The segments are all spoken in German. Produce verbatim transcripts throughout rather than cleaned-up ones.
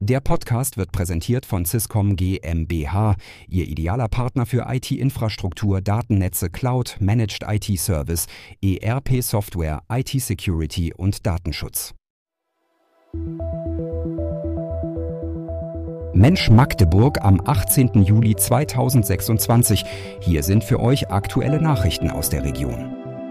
Der Podcast wird präsentiert von Swisscom GmbH, Ihr idealer Partner für I T-Infrastruktur, Datennetze, Cloud, Managed I T-Service, E R P-Software, I T-Security und Datenschutz. Mensch Magdeburg am achtzehnten Juli zweitausendsechsundzwanzig. Hier sind für euch aktuelle Nachrichten aus der Region.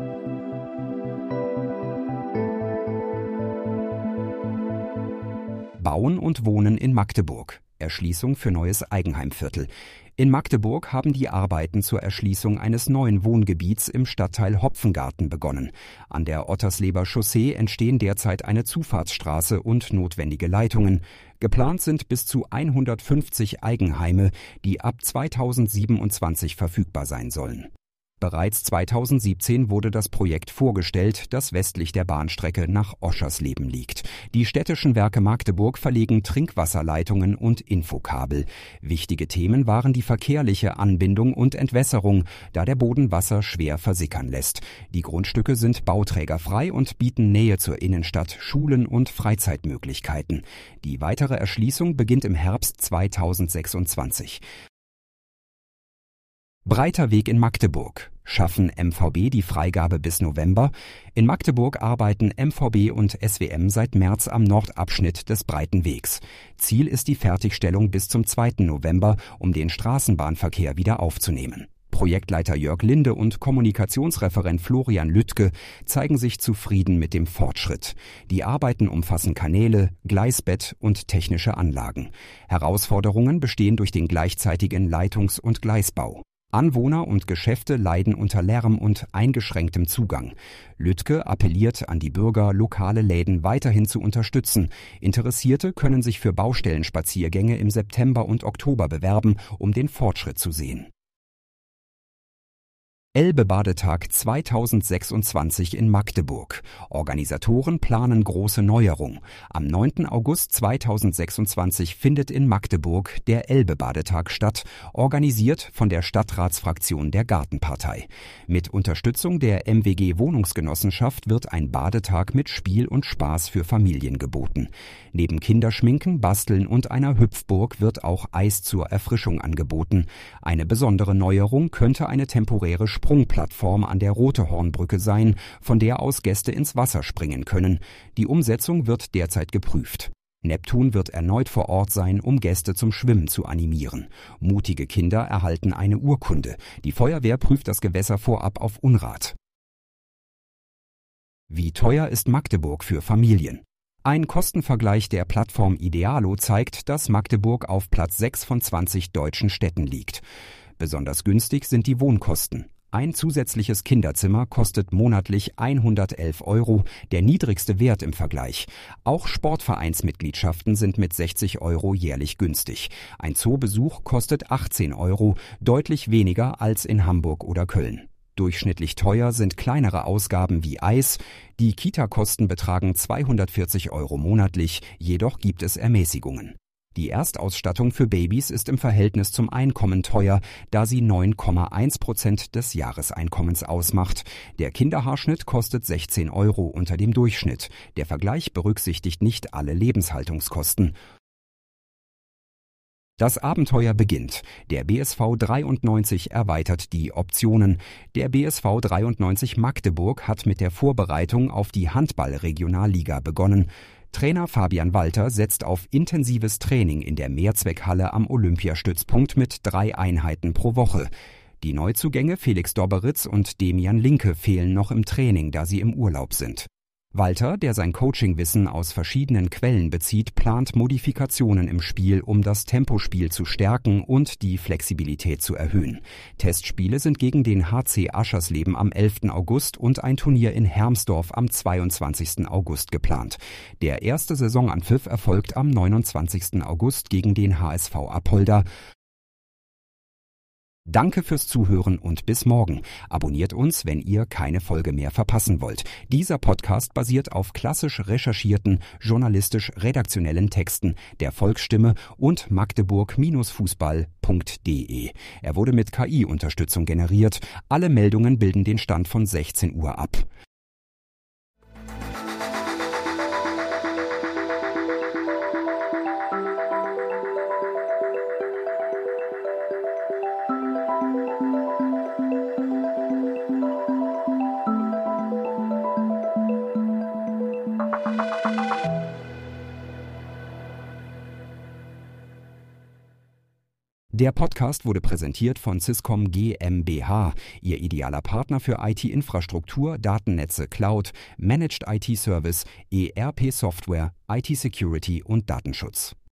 Bauen und Wohnen in Magdeburg. Erschließung für neues Eigenheimviertel. In Magdeburg haben die Arbeiten zur Erschließung eines neuen Wohngebiets im Stadtteil Hopfengarten begonnen. An der Ottersleber Chaussee entstehen derzeit eine Zufahrtsstraße und notwendige Leitungen. Geplant sind bis zu hundertfünfzig Eigenheime, die ab zweitausendsiebenundzwanzig verfügbar sein sollen. Bereits zweitausendsiebzehn wurde das Projekt vorgestellt, das westlich der Bahnstrecke nach Oschersleben liegt. Die städtischen Werke Magdeburg verlegen Trinkwasserleitungen und Infokabel. Wichtige Themen waren die verkehrliche Anbindung und Entwässerung, da der Boden Wasser schwer versickern lässt. Die Grundstücke sind bauträgerfrei und bieten Nähe zur Innenstadt, Schulen und Freizeitmöglichkeiten. Die weitere Erschließung beginnt im Herbst zweitausendsechsundzwanzig. Breiter Weg in Magdeburg. Schaffen M V B die Freigabe bis November? In Magdeburg arbeiten M V B und S W M seit März am Nordabschnitt des Breiten Wegs. Ziel ist die Fertigstellung bis zum zweiten November, um den Straßenbahnverkehr wieder aufzunehmen. Projektleiter Jörg Linde und Kommunikationsreferent Florian Lüttke zeigen sich zufrieden mit dem Fortschritt. Die Arbeiten umfassen Kanäle, Gleisbett und technische Anlagen. Herausforderungen bestehen durch den gleichzeitigen Leitungs- und Gleisbau. Anwohner und Geschäfte leiden unter Lärm und eingeschränktem Zugang. Lüttke appelliert an die Bürger, lokale Läden weiterhin zu unterstützen. Interessierte können sich für Baustellenspaziergänge im September und Oktober bewerben, um den Fortschritt zu sehen. Elbe-Badetag zweitausendsechsundzwanzig in Magdeburg. Organisatoren planen große Neuerung. Am neunten August zweitausendsechsundzwanzig findet in Magdeburg der Elbe-Badetag statt, organisiert von der Stadtratsfraktion der Gartenpartei. Mit Unterstützung der M W G Wohnungsgenossenschaft wird ein Badetag mit Spiel und Spaß für Familien geboten. Neben Kinderschminken, Basteln und einer Hüpfburg wird auch Eis zur Erfrischung angeboten. Eine besondere Neuerung könnte eine temporäre Sprungplattform an der Rotehornbrücke sein, von der aus Gäste ins Wasser springen können. Die Umsetzung wird derzeit geprüft. Neptun wird erneut vor Ort sein, um Gäste zum Schwimmen zu animieren. Mutige Kinder erhalten eine Urkunde. Die Feuerwehr prüft das Gewässer vorab auf Unrat. Wie teuer ist Magdeburg für Familien? Ein Kostenvergleich der Plattform Idealo zeigt, dass Magdeburg auf Platz sechs von zwanzig deutschen Städten liegt. Besonders günstig sind die Wohnkosten. Ein zusätzliches Kinderzimmer kostet monatlich hundertelf Euro, der niedrigste Wert im Vergleich. Auch Sportvereinsmitgliedschaften sind mit sechzig Euro jährlich günstig. Ein Zoobesuch kostet achtzehn Euro, deutlich weniger als in Hamburg oder Köln. Durchschnittlich teuer sind kleinere Ausgaben wie Eis. Die Kita-Kosten betragen zweihundertvierzig Euro monatlich, jedoch gibt es Ermäßigungen. Die Erstausstattung für Babys ist im Verhältnis zum Einkommen teuer, da sie neun Komma eins Prozent des Jahreseinkommens ausmacht. Der Kinderhaarschnitt kostet sechzehn Euro unter dem Durchschnitt. Der Vergleich berücksichtigt nicht alle Lebenshaltungskosten. Das Abenteuer beginnt. Der B S V dreiundneunzig erweitert die Optionen. Der B S V dreiundneunzig Magdeburg hat mit der Vorbereitung auf die Handball-Regionalliga begonnen. Trainer Fabian Walter setzt auf intensives Training in der Mehrzweckhalle am Olympiastützpunkt mit drei Einheiten pro Woche. Die Neuzugänge Felix Doberitz und Demian Linke fehlen noch im Training, da sie im Urlaub sind. Walter, der sein Coachingwissen aus verschiedenen Quellen bezieht, plant Modifikationen im Spiel, um das Tempospiel zu stärken und die Flexibilität zu erhöhen. Testspiele sind gegen den H C Aschersleben am elften August und ein Turnier in Hermsdorf am zweiundzwanzigsten August geplant. Der erste Saisonanpfiff erfolgt am neunundzwanzigsten August gegen den H S V Apolda. Danke fürs Zuhören und bis morgen. Abonniert uns, wenn ihr keine Folge mehr verpassen wollt. Dieser Podcast basiert auf klassisch recherchierten, journalistisch-redaktionellen Texten der Volksstimme und magdeburg Fußball punkt de. Er wurde mit K I-Unterstützung generiert. Alle Meldungen bilden den Stand von sechzehn Uhr ab. Der Podcast wurde präsentiert von Swisscom GmbH, Ihr idealer Partner für I T-Infrastruktur, Datennetze, Cloud, Managed I T-Service, E R P-Software, I T-Security und Datenschutz.